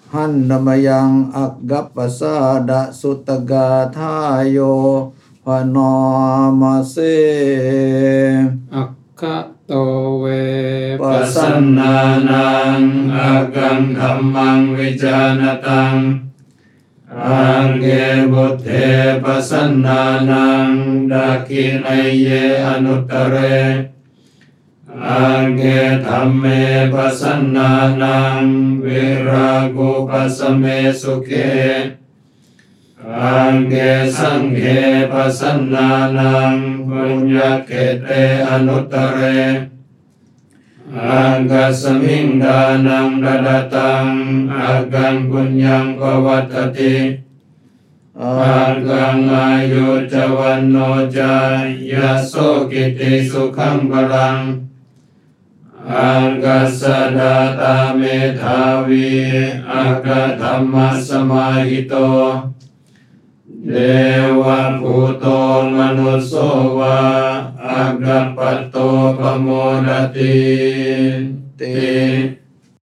หันนมยังอักกัปปสาดะสุตกาทายโยพนามเสอัคคะโตเวปัสสันนานังอากังธัมมังวิจานตังอังเกบุตเถปัสสันนานังดักขินัยเยอนุตตเรอังเกธัมเมปัสสันนานังวิรากุปัสสเมสุเขอังเกสังเขปัสสันนานังปุญญเกเตอนุตตเรอังกัสมิงดานังดดตังอากังปุญญังภวัตติอากังอายุจวันโนจายาโสกิติสุขังพลังอังกัสสะดาตาเมธาวีอากาธัมมัสสมาหิโตเดวะภูโตมนุสโสวะอากัปปตโตปโมดติ